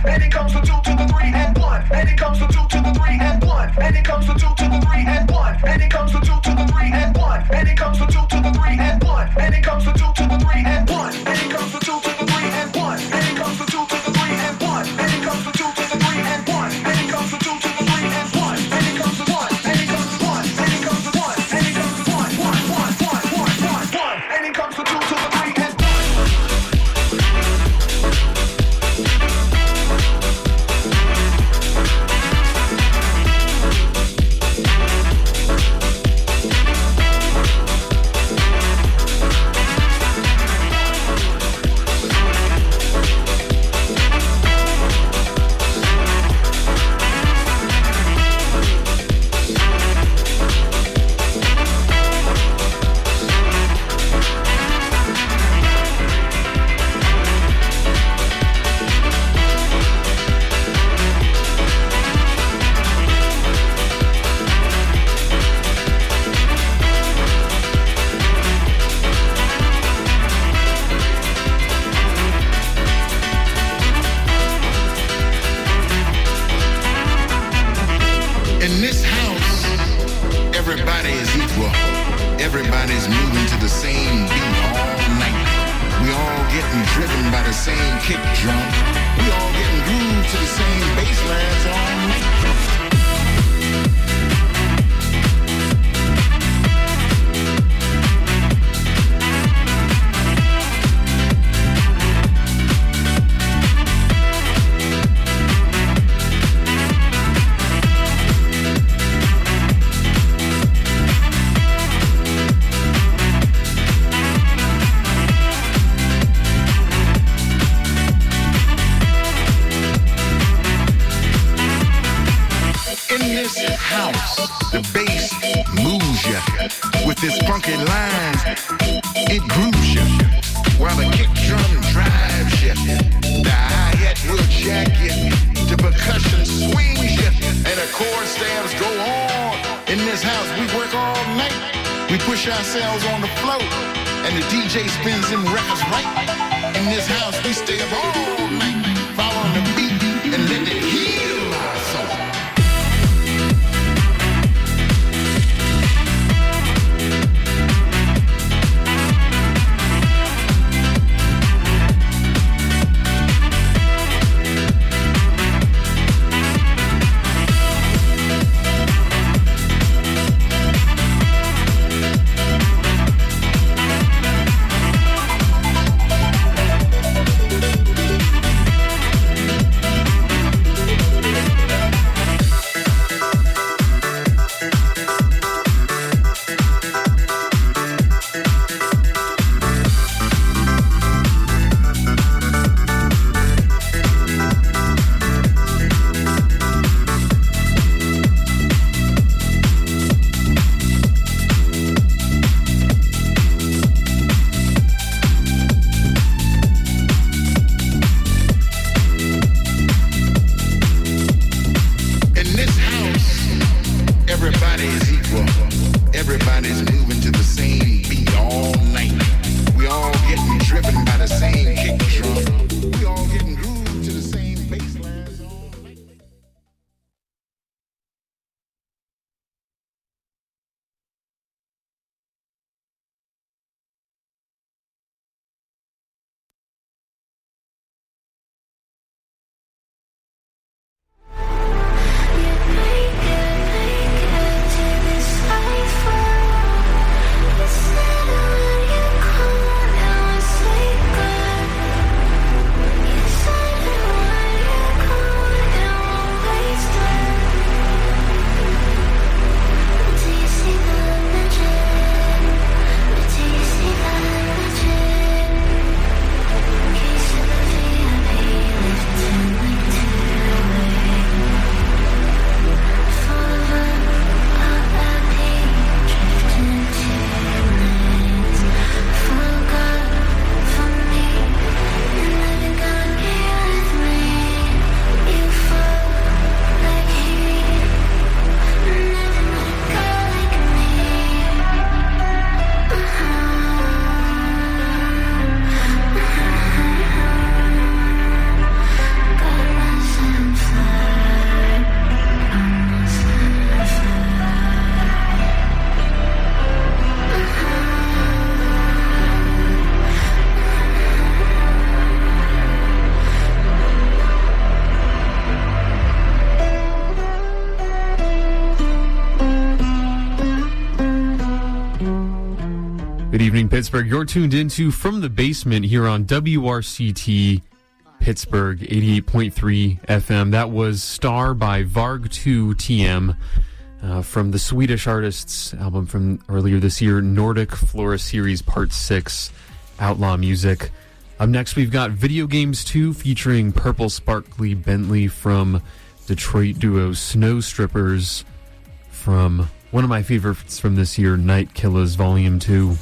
and it comes to 2 to the 3 and 1, and it comes to 2 to the 3 and 1, and it comes to 2 to the 3 and 1, and it comes to 2 to the 3 and 1, and it comes to 2 to the 3 and 1, and it comes to 2 to the 3 and 1, and it comes to 2 to the 3 and 1, and it comes to 2 to the 3 and 1, and it comes to 2 to the 3 and 1, and it comes to 2 to the 3 and 1, and it comes to 1, and it comes to 1, and it comes to 1, and it comes to 1, 1, 1, 1, 1, 1, 1, and it comes to 2 to the 3 and 1. Everybody's moving to the same beat all night. We all getting driven by the same kick drum. We all getting grooved to the same bass lines all night. House, the bass moves ya with its funky lines. It grooves ya while the kick drum drives ya. The hi-hat will jack ya, the percussion swings ya, and the chord stabs go on. In this house, we work all night. We push ourselves on the floor, and the DJ spins them records right. In this house, we stay up all night, following the beat and let it heal our soul. evening, Pittsburgh. You're tuned into From the Basement here on WRCT Pittsburgh 88.3 FM. That was Star by Varg2 TM from the Swedish artist's album from earlier this year, Nordic Flora Series Part 6, Outlaw Music. Up next, we've got Video Games 2 featuring Purple Sparkly Bentley from Detroit duo Snow Strippers from one of my favorites from this year, Night Killers Volume 2.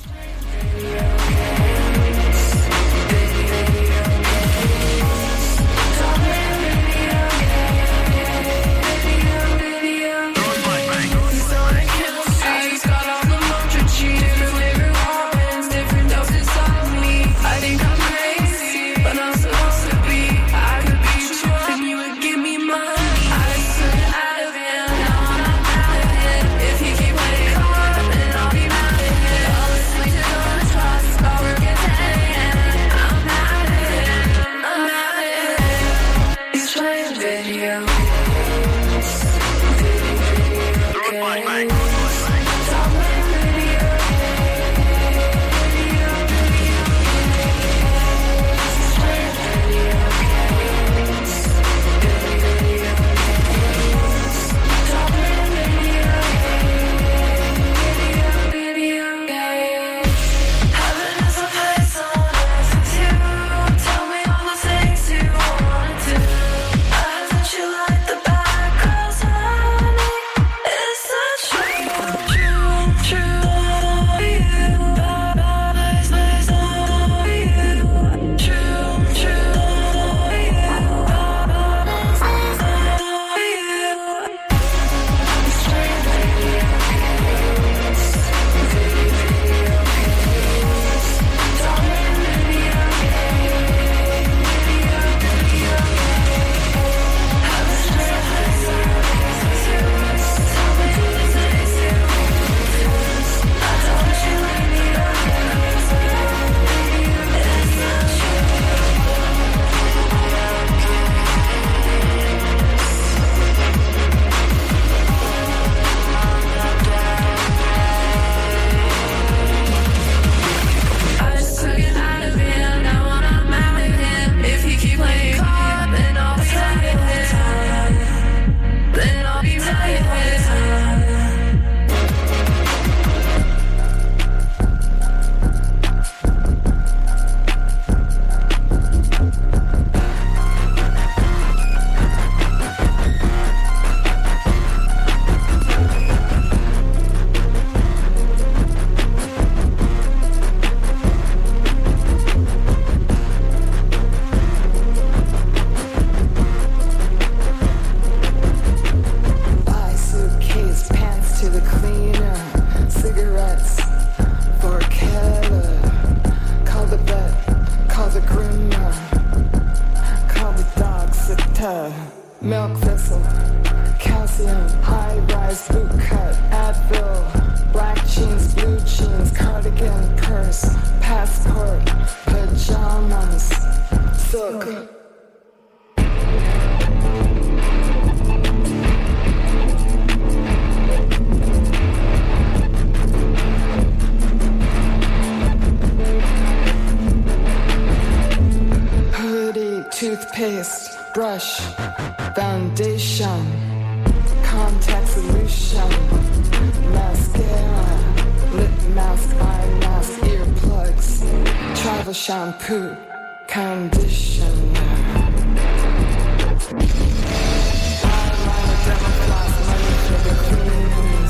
Milk thistle, calcium, high-rise boot cut, Advil, black jeans, blue jeans, cardigan, purse, passport, pajamas, silk. Hoodie, toothpaste, brush, foundation, contact solution, mascara, lip mask, eye mask, earplugs, travel shampoo, conditioner. Eyeliner, dental floss, money for the cleaners.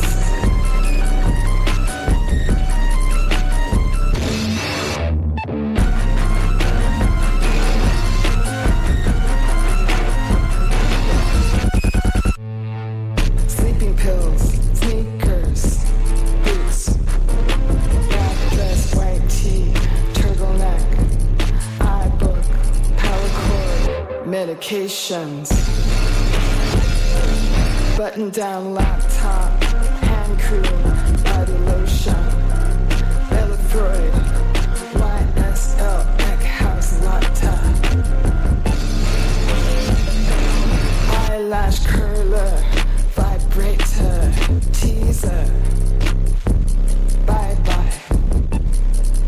Pills, sneakers, boots, black dress, white tee, turtleneck, iBook, power cord, medications, button down laptop, hand cream, body lotion, Elefroid, YSL, Eckhouse laptop, eyelash curler, vibrator, teaser, bye-bye,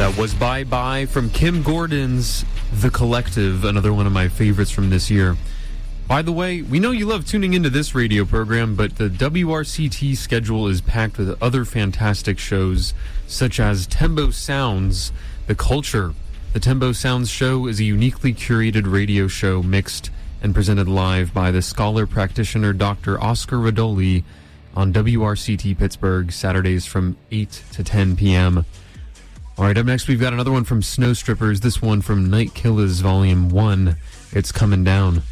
That was Bye Bye from Kim Gordon's The Collective, another one of my favorites from this year. By the way, we know you love tuning into this radio program, but the WRCT schedule is packed with other fantastic shows, such as Tembo Sounds, The Culture. The Tembo Sounds show is a uniquely curated radio show mixed and presented live by the scholar practitioner Dr. Oscar Radoli on WRCT Pittsburgh, Saturdays from 8 to 10 p.m. All right, up next, we've got another one from Snow Strippers, this one from Night Killers Volume 1, It's Coming Down.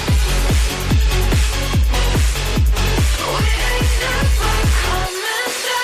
Coming down.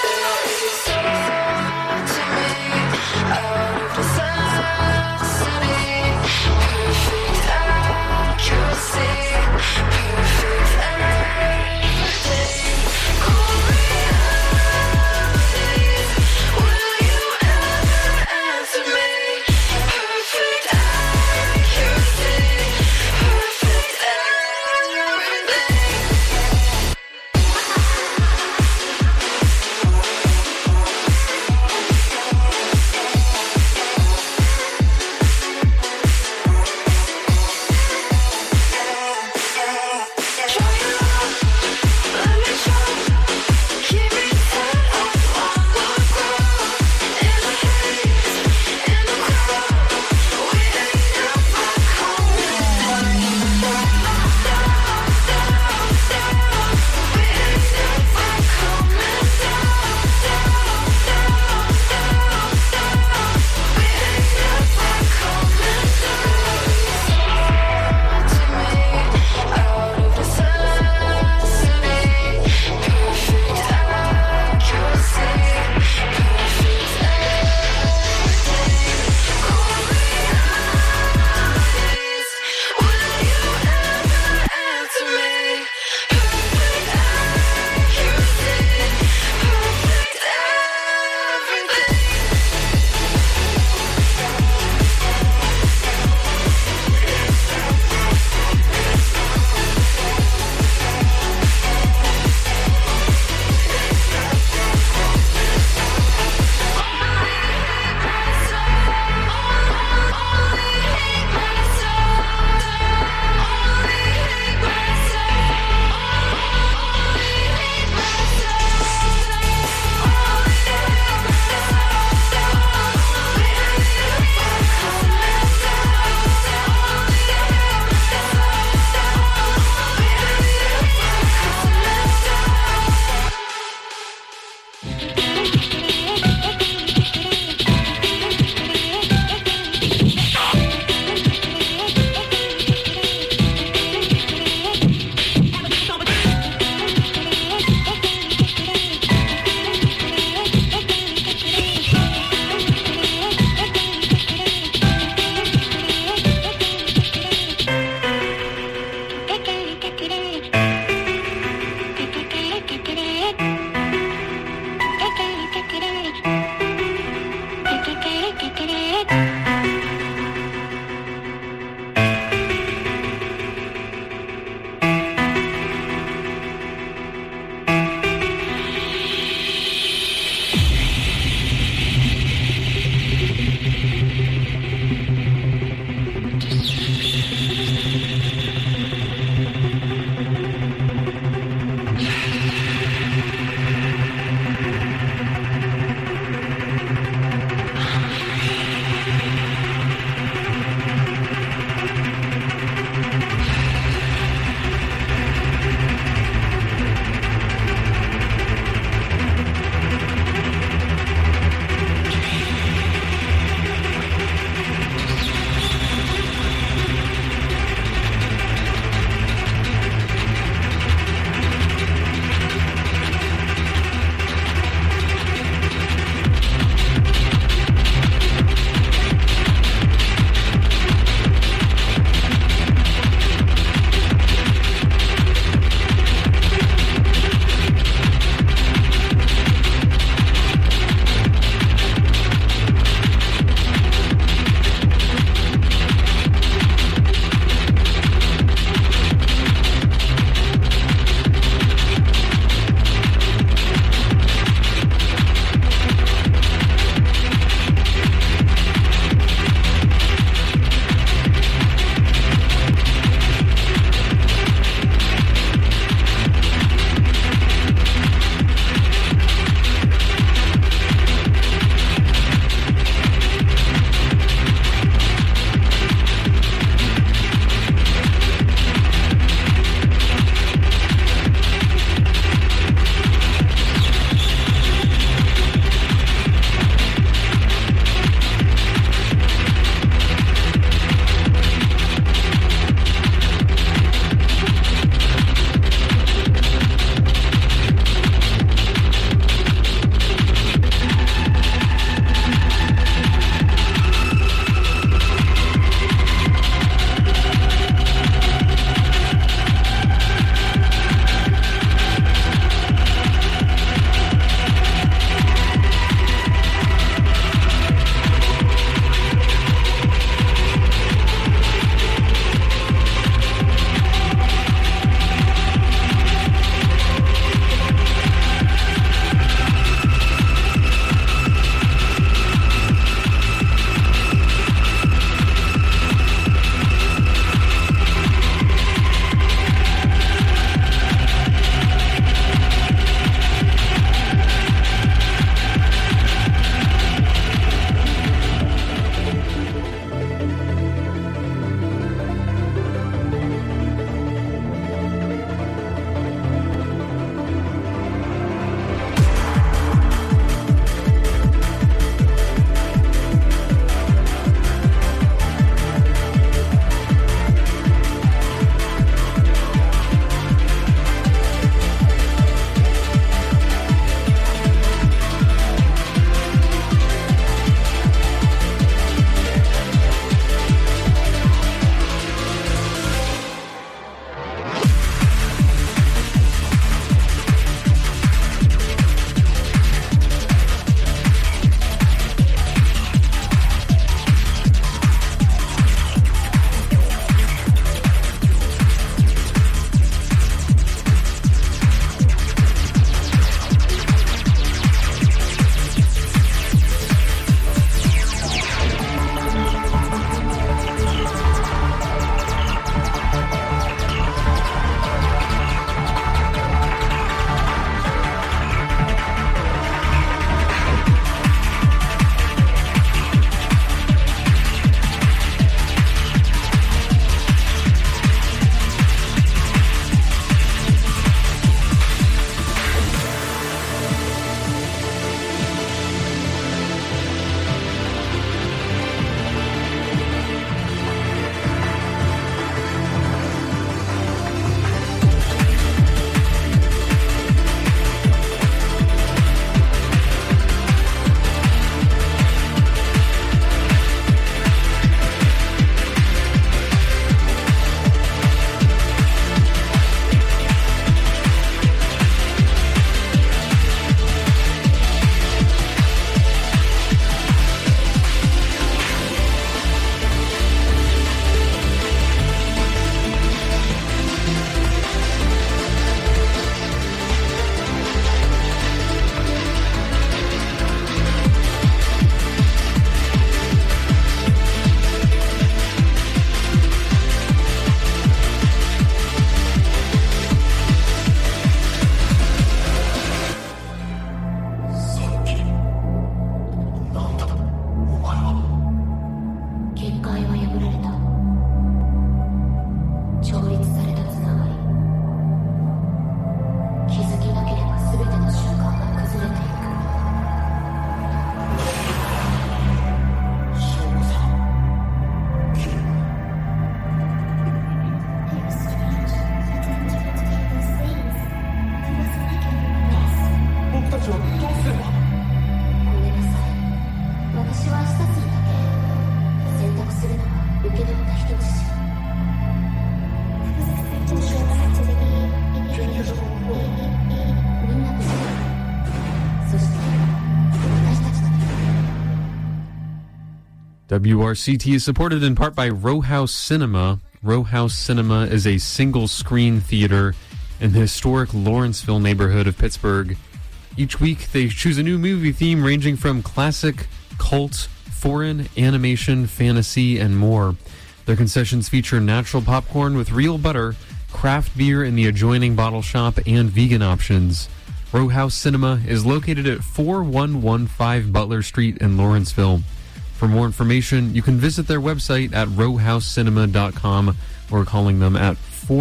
WRCT is supported in part by Row House Cinema. Row House Cinema is a single-screen theater in the historic Lawrenceville neighborhood of Pittsburgh. Each week, they choose a new movie theme ranging from classic, cult, foreign, animation, fantasy, and more. Their concessions feature natural popcorn with real butter, craft beer in the adjoining bottle shop, and vegan options. Row House Cinema is located at 4115 Butler Street in Lawrenceville. For more information, you can visit their website at rowhousecinema.com or calling them at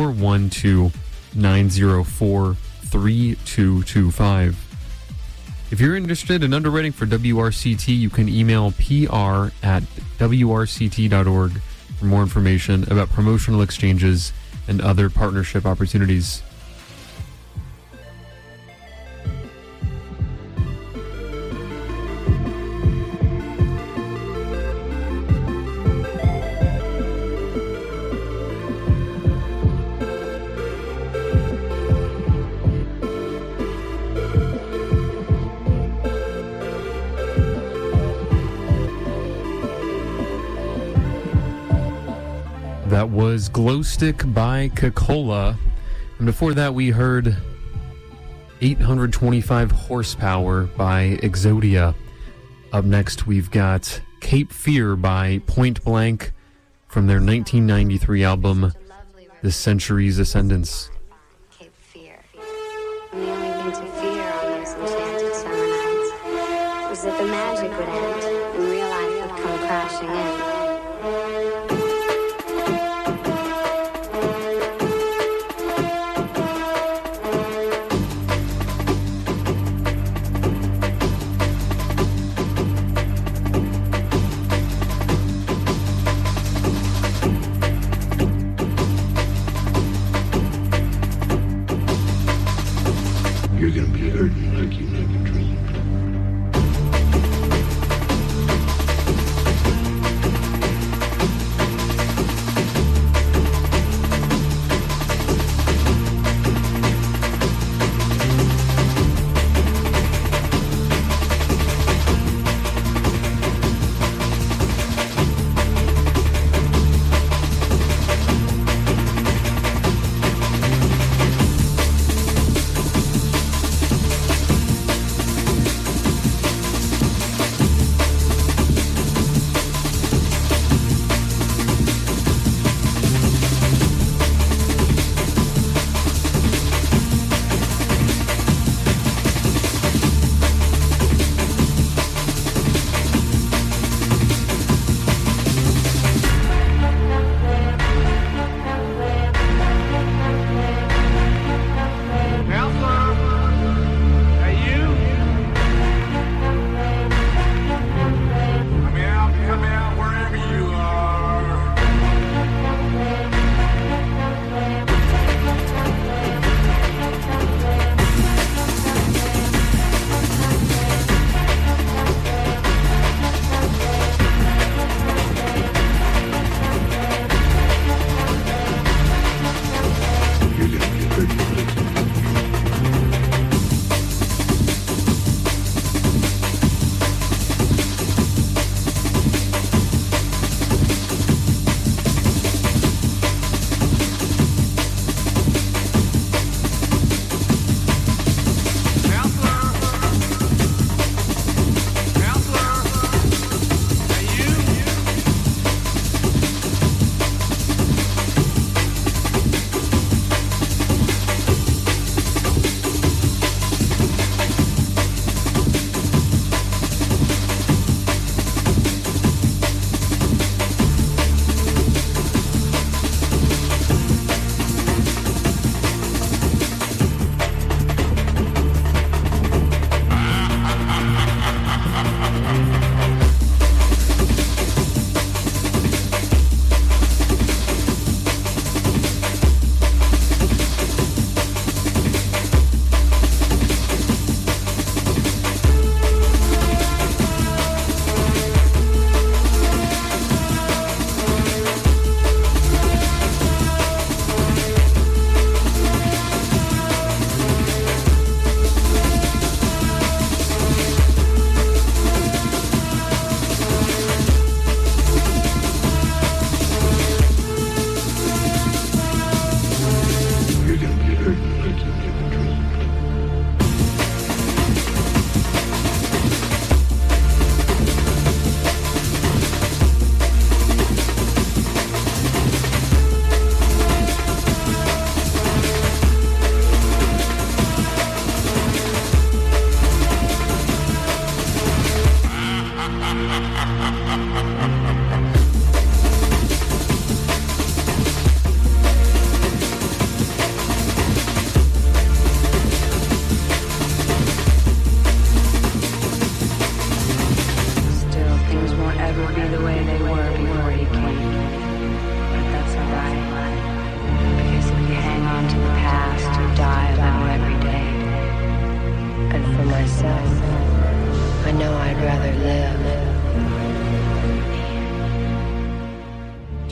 412-904-3225. If you're interested in underwriting for WRCT, you can email pr@wrct.org for more information about promotional exchanges and other partnership opportunities. That was Glowstick by Coca-Cola. And before that, we heard 825 Horsepower by Exodia. Up next, we've got Cape Fear by Point Blank from their 1993 album, The Century's Ascendance. Cape Fear. And the only thing to fear on those enchanted summer nights was that the magic would end and real life would come crashing in.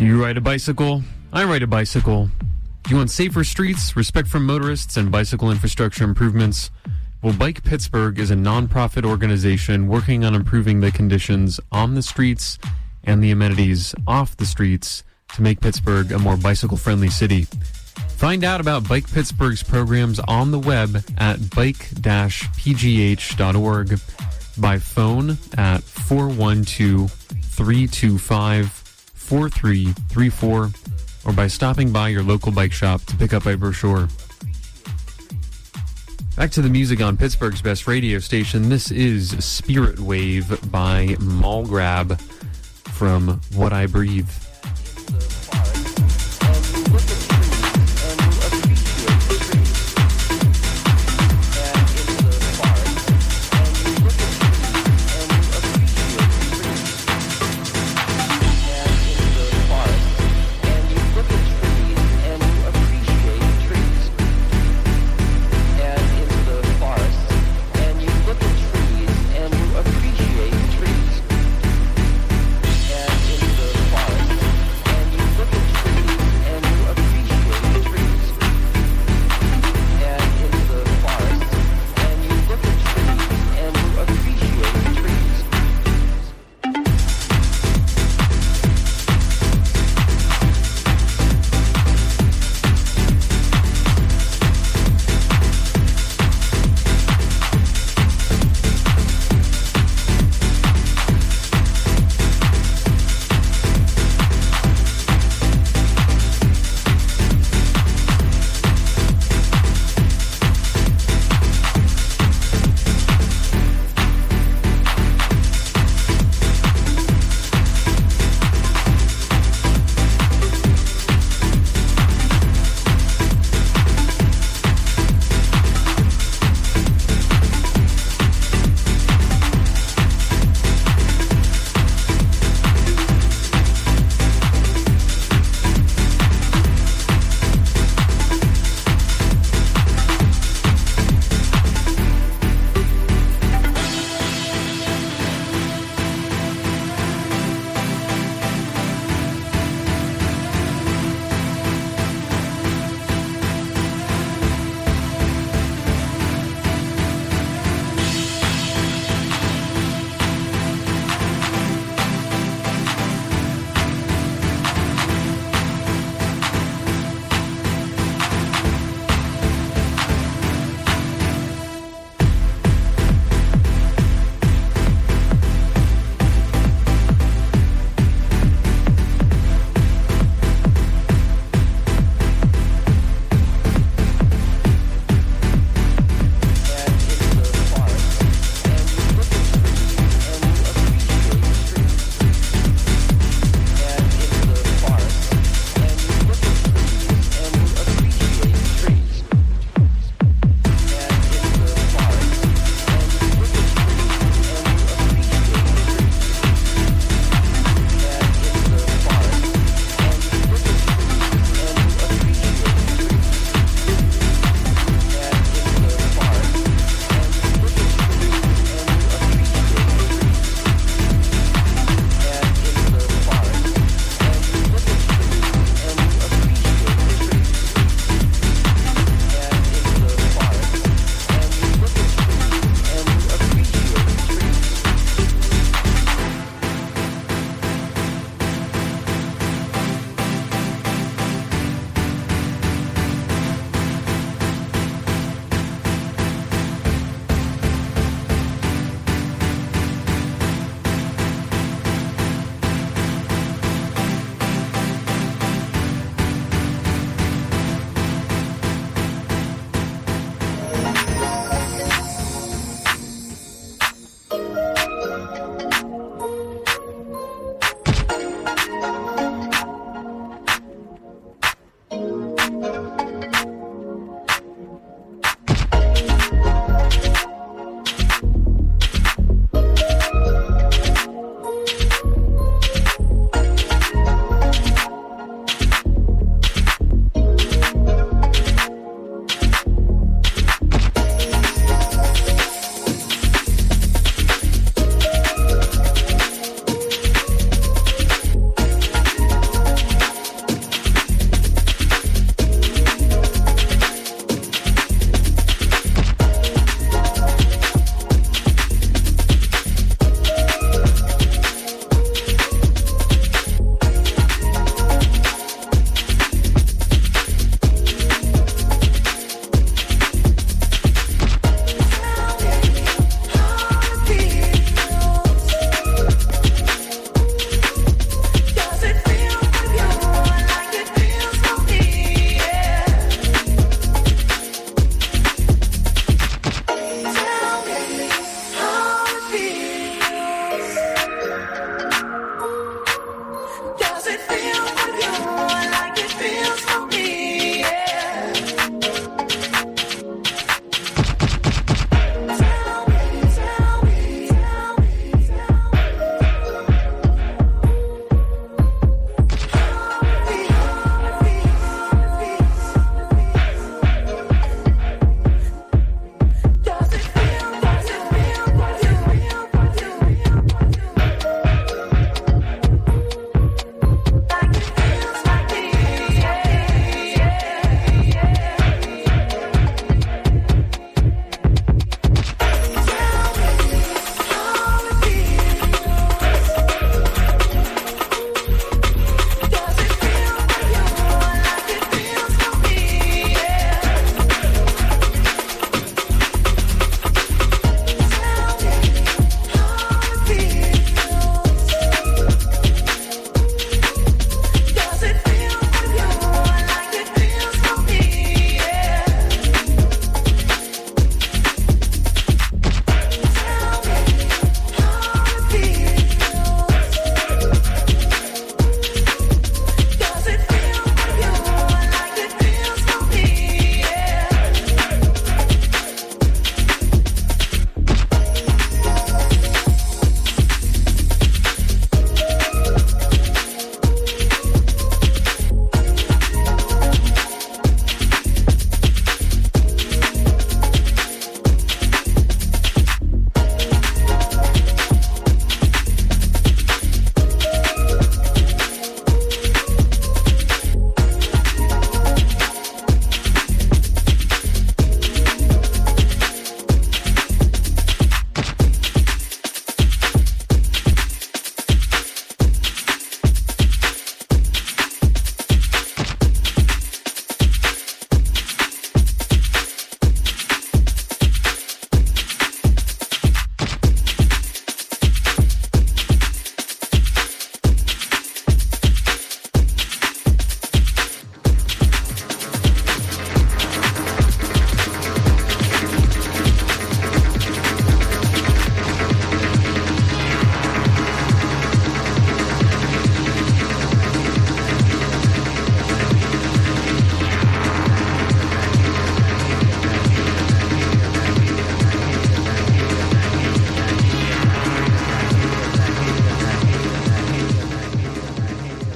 Do you ride a bicycle? I ride a bicycle. Do you want safer streets, respect for motorists, and bicycle infrastructure improvements? Well, Bike Pittsburgh is a nonprofit organization working on improving the conditions on the streets and the amenities off the streets to make Pittsburgh a more bicycle-friendly city. Find out about Bike Pittsburgh's programs on the web at bike-pgh.org, by phone at 412-325-4334, or by stopping by your local bike shop to pick up a brochure. Back to the music on Pittsburgh's best radio station. This is Spirit Wave by Mallgrab from What I Breathe. Forest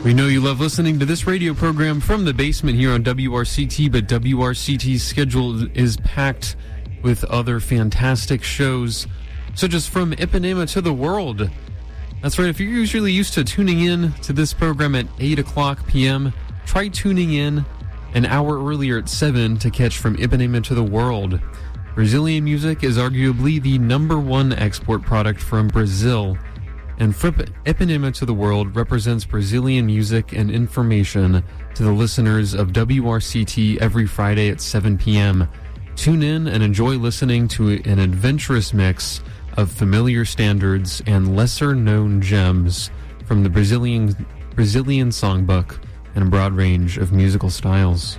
We know you love listening to this radio program from the basement here on WRCT, but WRCT's schedule is packed with other fantastic shows, such as From Ipanema to the World. That's right, if you're usually used to tuning in to this program at 8 o'clock p.m., try tuning in an hour earlier at 7 to catch From Ipanema to the World. Brazilian music is arguably the #1 export product from Brazil, and From Ipanema to the World represents Brazilian music and information to the listeners of WRCT every Friday at 7 p.m. Tune in and enjoy listening to an adventurous mix of familiar standards and lesser-known gems from the Brazilian songbook and a broad range of musical styles.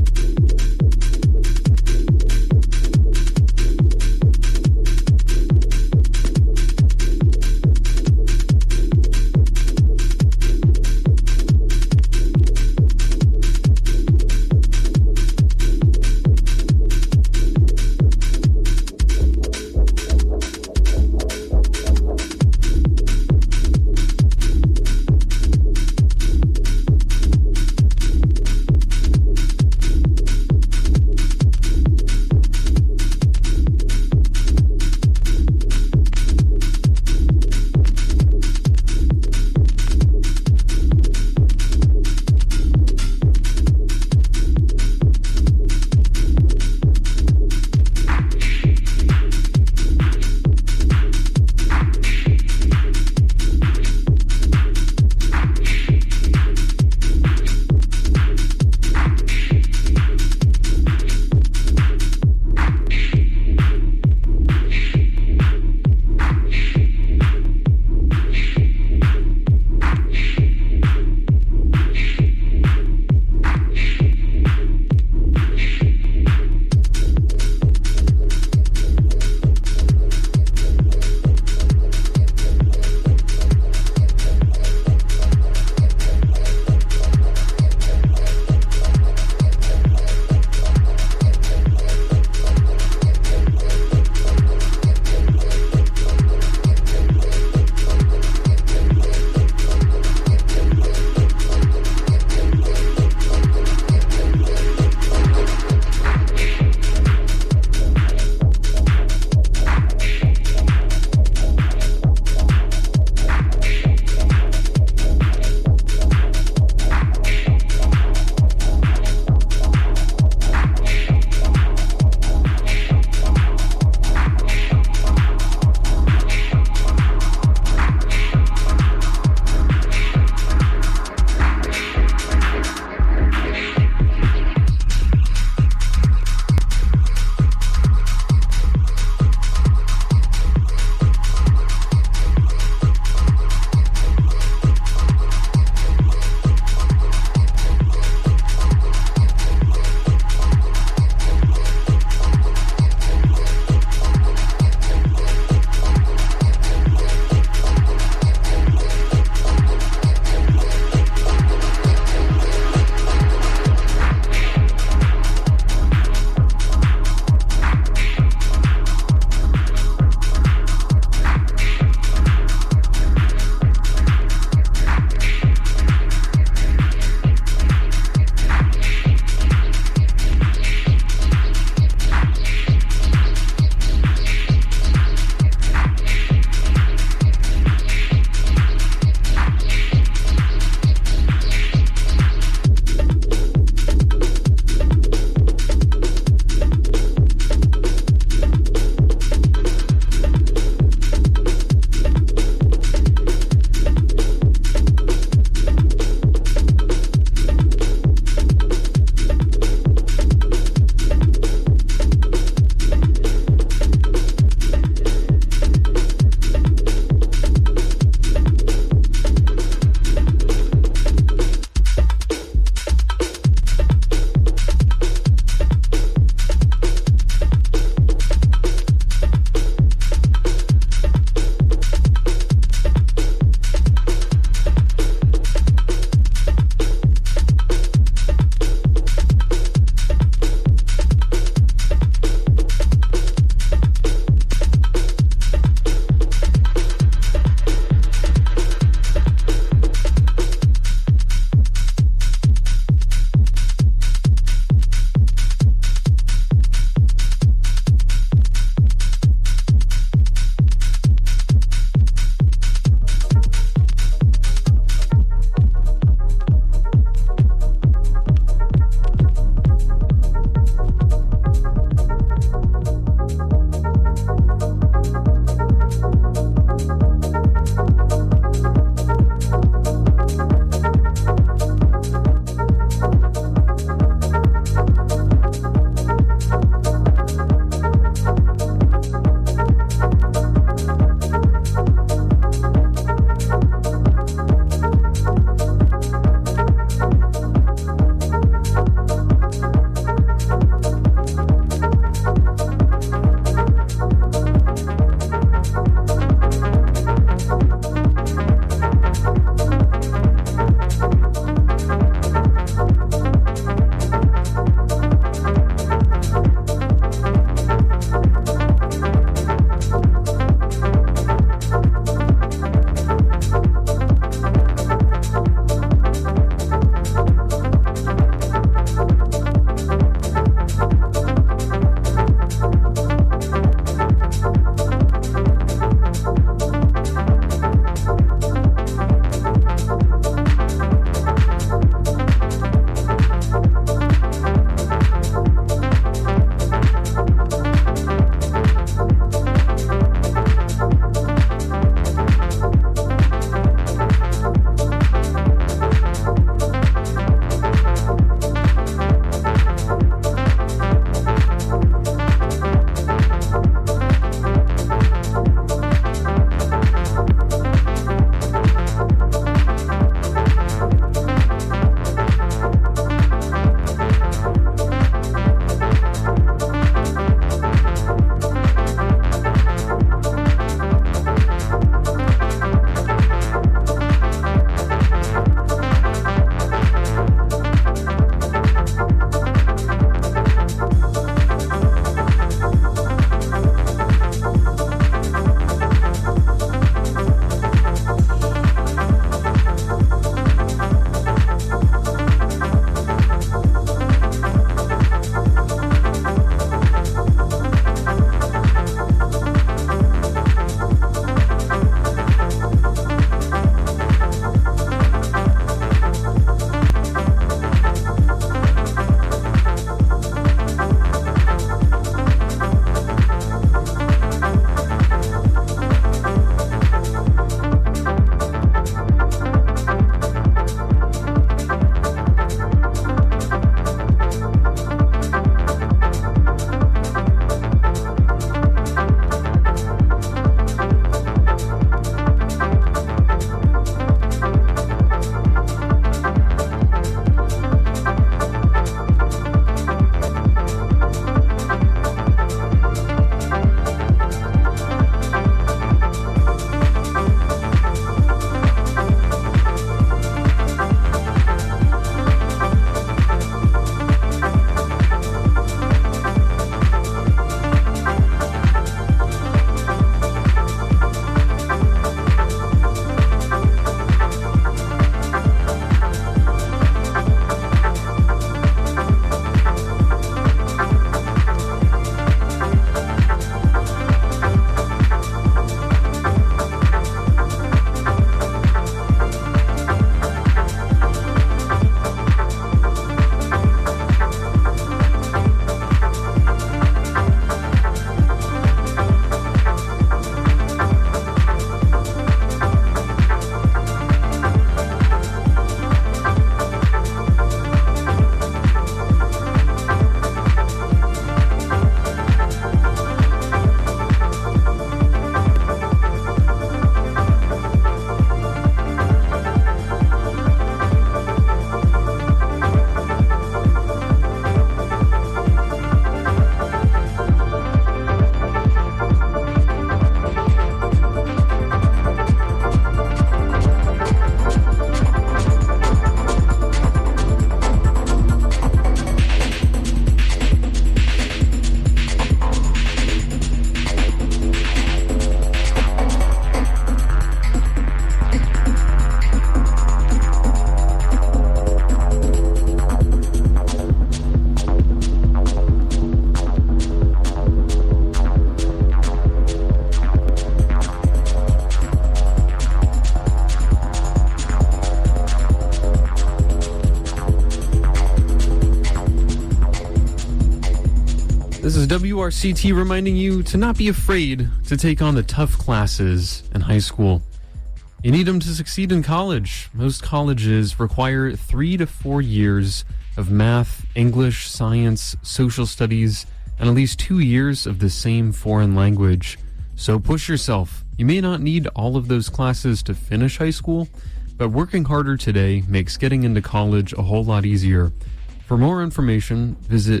This is WRCT reminding you to not be afraid to take on the tough classes in high school. You need them to succeed in college. Most colleges require 3 to 4 years of math, English, science, social studies, and at least 2 years of the same foreign language. So push yourself. You may not need all of those classes to finish high school, but working harder today makes getting into college a whole lot easier. For more information, visit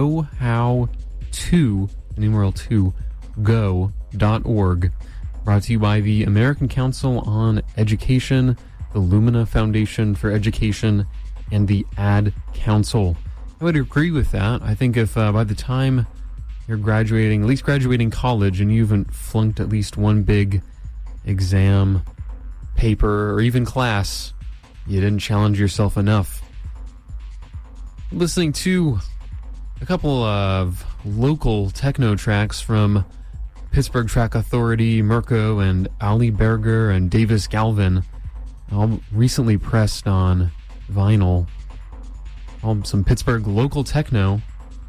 knowhow2go.org. Brought to you by the American Council on Education, the Lumina Foundation for Education, and the Ad Council. I would agree with that. I think if by the time you're graduating, at least graduating college, and you haven't flunked at least one big exam, paper, or even class, you didn't challenge yourself enough. Listening to a couple of local techno tracks from Pittsburgh Track Authority, Mirko and Ali Berger and Davis Galvin, all recently pressed on vinyl. All some Pittsburgh local techno.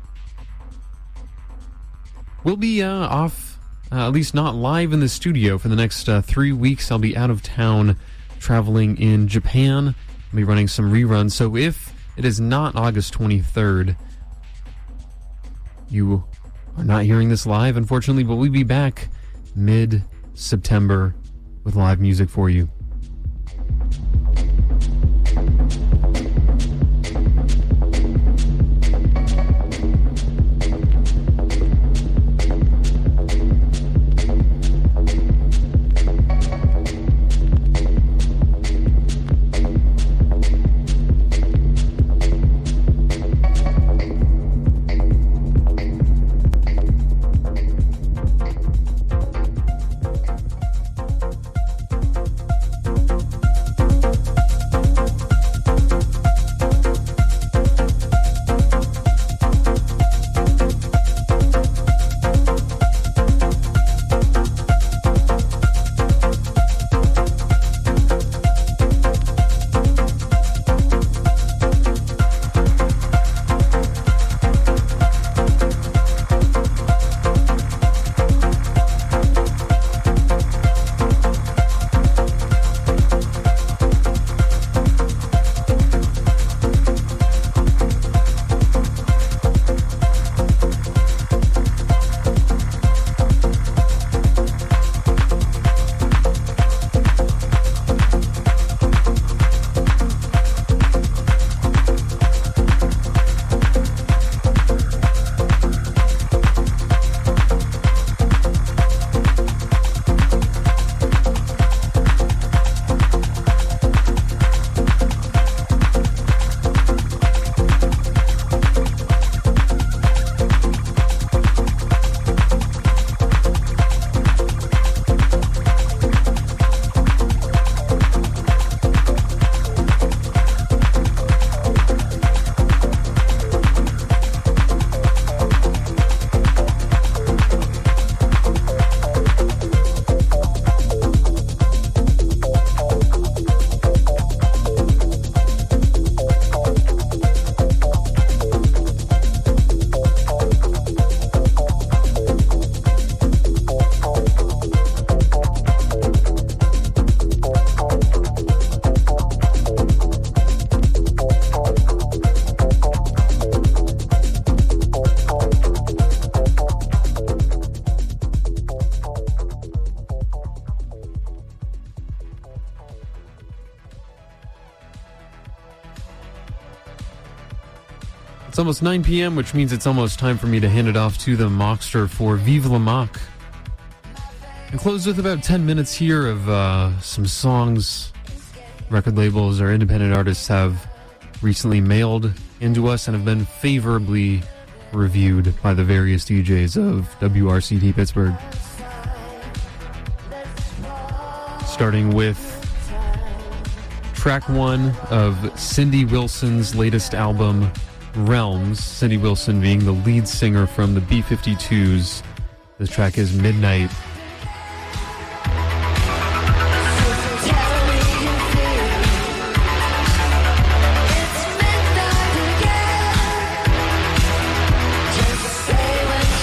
We'll be off, at least not live in the studio for the next 3 weeks. I'll be out of town traveling in Japan. I'll be running some reruns. So if it is not August 23rd, you are not hearing this live, unfortunately, but we'll be back mid-September with live music for you. It's almost 9 p.m., which means it's almost time for me to hand it off to the Mockster for Vive la Mock. And close with about 10 minutes here of some songs record labels or independent artists have recently mailed into us and have been favorably reviewed by the various DJs of WRCT Pittsburgh. Starting with track 1 of Cindy Wilson's latest album, Realms. Cindy Wilson being the lead singer from the B-52s. The track is Midnight. It's midnight again. Just say when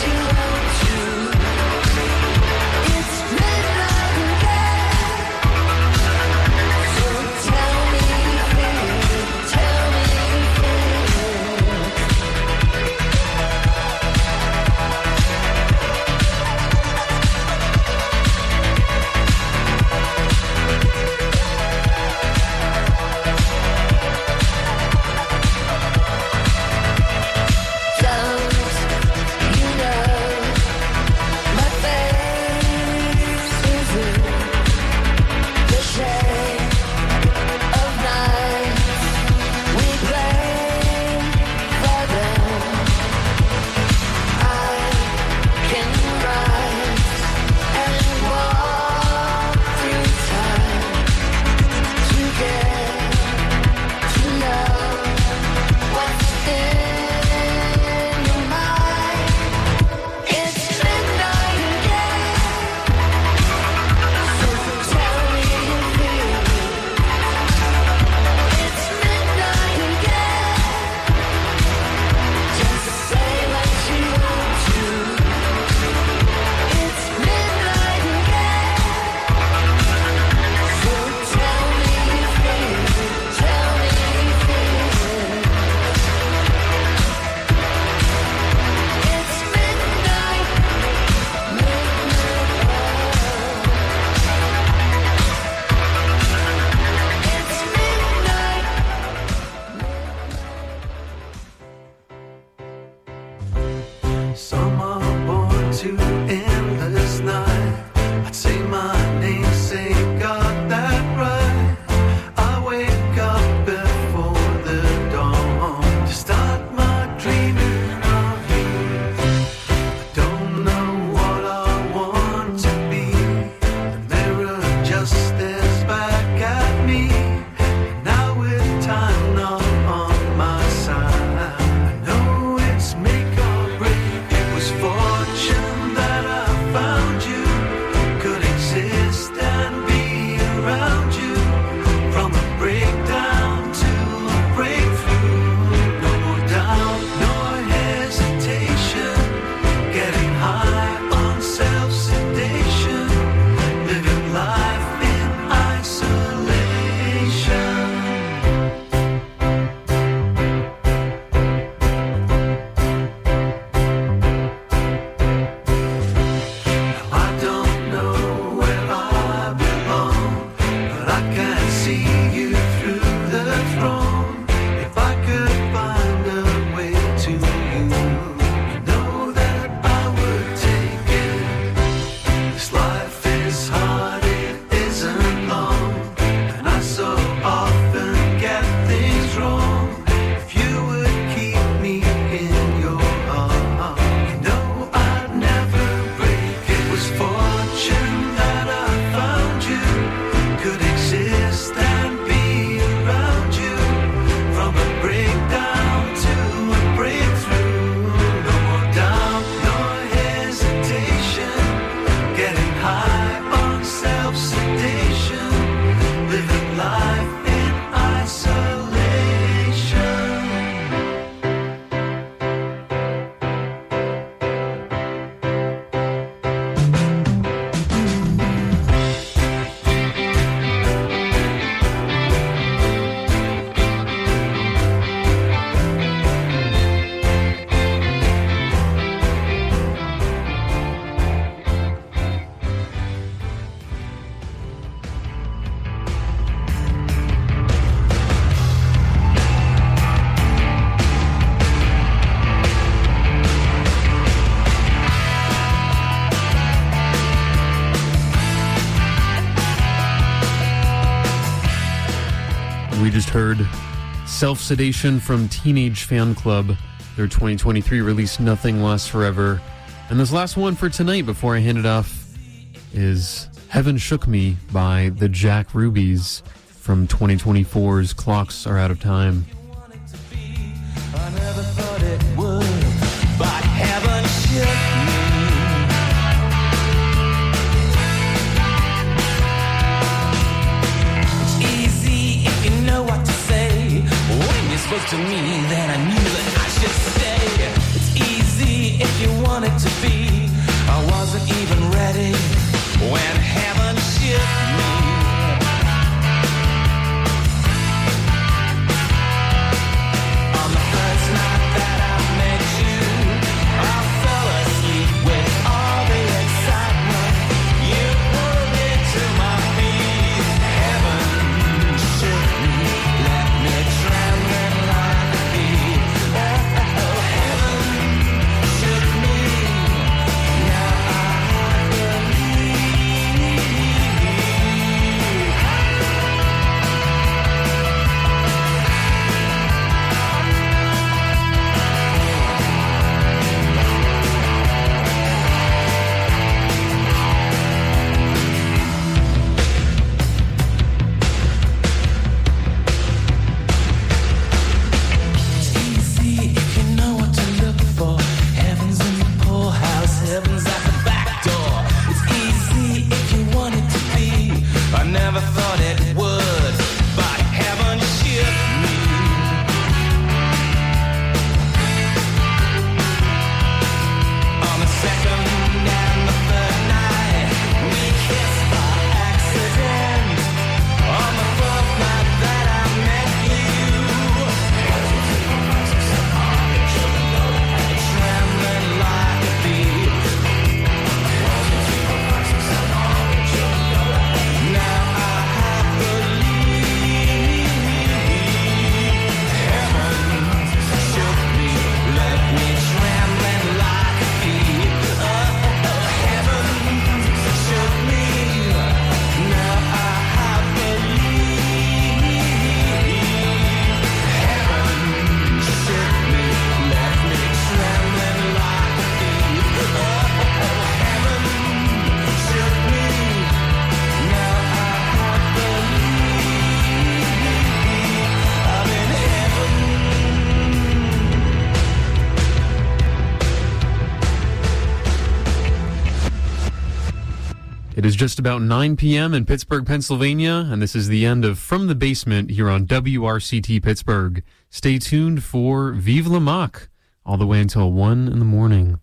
just heard Self-Sedation from Teenage Fan Club, their 2023 release, Nothing Lasts Forever. And this last one for tonight before I hand it off is Heaven Shook Me by the Jack Rubies from 2024's Clocks Are Out of Time. I never thought it would, but heaven shook me. It's easy if you know what to say. When you spoke to me, then I knew that I should stay. It's easy if you want it to be. I wasn't even ready when heaven shook me. It is just about 9 p.m. in Pittsburgh, Pennsylvania, and this is the end of From the Basement here on WRCT Pittsburgh. Stay tuned for Vive la Mock all the way until 1 in the morning.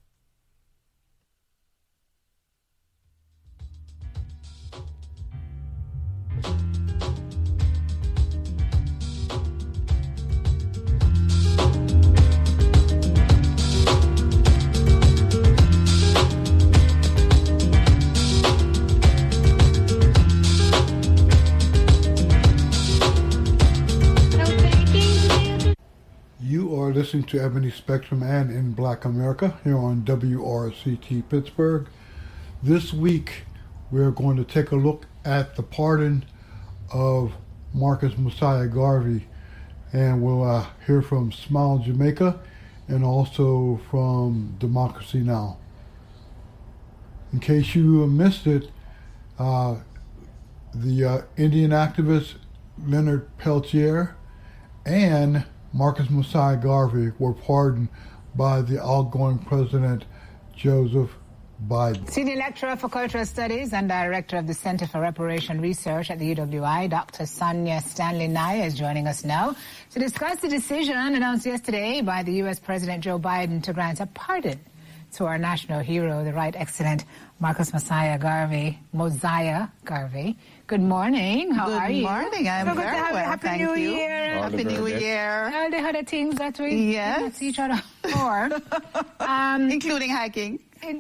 You are listening to Ebony Spectrum and In Black America here on WRCT Pittsburgh. This week, we're going to take a look at the pardon of Marcus Mosiah Garvey, and we'll hear from Smile Jamaica and also from Democracy Now! In case you missed it, the Indian activist Leonard Peltier and Marcus Mosiah Garvey were pardoned by the outgoing President Joseph Biden. Senior Lecturer for Cultural Studies and Director of the Center for Reparation Research at the UWI, Dr. Sonia Stanley Nye, is joining us now to discuss the decision announced yesterday by the U.S. President Joe Biden to grant a pardon to our national hero, the Right Excellent Marcus Mosiah Garvey. Good morning. How are you? Good morning. I'm so very well. Happy New Year. Happy New Year. All the other things that we Yes. see each other for. Including hiking.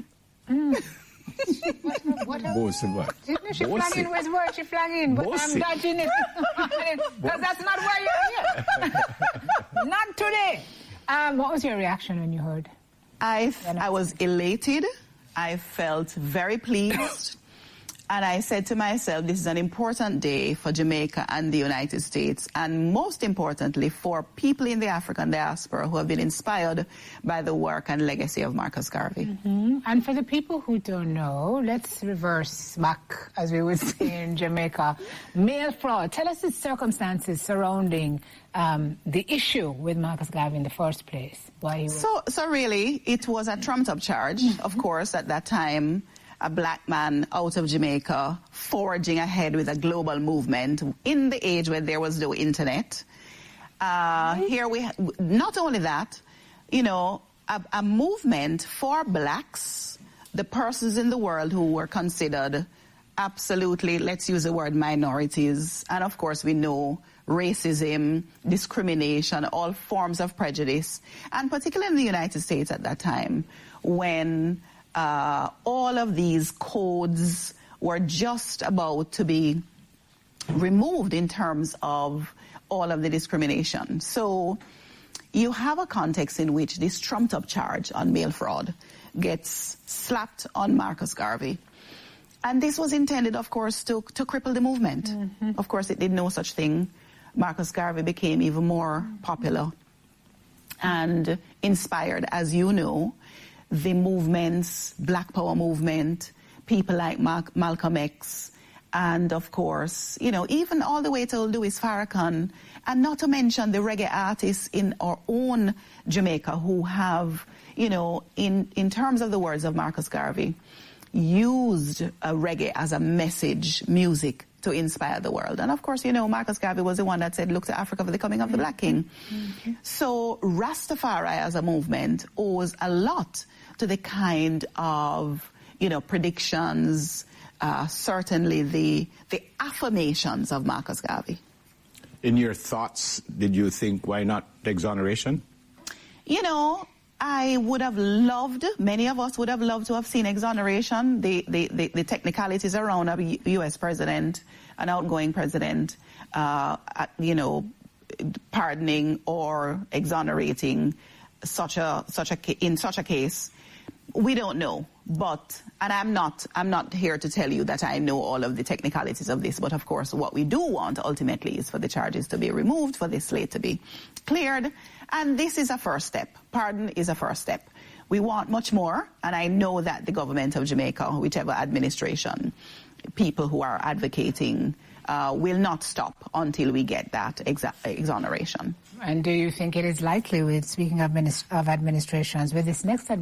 What? Didn't she flag in? Where's word she flag in? But I'm dodging it. Because that's not why you're here. Not today. What was your reaction when you heard? I was elated. I felt very pleased. And I said to myself, this is an important day for Jamaica and the United States, and most importantly for people in the African diaspora who have been inspired by the work and legacy of Marcus Garvey. Mm-hmm. And for the people who don't know, let's reverse back, as we would say in Jamaica. Mail fraud. Tell us the circumstances surrounding the issue with Marcus Garvey in the first place. Why he was... So really, it was a trumped-up charge, of course, at that time. A black man out of Jamaica forging ahead with a global movement in the age when there was no internet. Here we, not only that, you know, a movement for blacks, the persons in the world who were considered absolutely, let's use the word minorities, and of course we know racism, discrimination, all forms of prejudice, and particularly in the United States at that time, when all of these codes were just about to be removed in terms of all of the discrimination. So you have a context in which this trumped-up charge on mail fraud gets slapped on Marcus Garvey. And this was intended, of course, to cripple the movement. Mm-hmm. Of course, it did no such thing. Marcus Garvey became even more popular and inspired, as you know, the movements, Black Power movement, people like Malcolm X, and of course, you know, even all the way to Louis Farrakhan, and not to mention the reggae artists in our own Jamaica who have, you know, in terms of the words of Marcus Garvey, used reggae as a message, music, to inspire the world. And of course, you know, Marcus Garvey was the one that said, look to Africa for the coming of the Black King. Mm-hmm. So Rastafari as a movement owes a lot to the kind of, you know, predictions, certainly the affirmations of Marcus Garvey. In your thoughts, did you think, why not exoneration? You know, I would have loved, many of us would have loved to have seen exoneration, the technicalities around a U.S. president, an outgoing president, you know, pardoning or exonerating in such a case. We don't know, but, and I'm not here to tell you that I know all of the technicalities of this, but of course what we do want ultimately is for the charges to be removed, for the slate to be cleared, and this is a first step. Pardon is a first step. We want much more, and I know that the government of Jamaica, whichever administration, people who are advocating, will not stop until we get that exoneration. And do you think it is likely, with speaking of administrations, with this next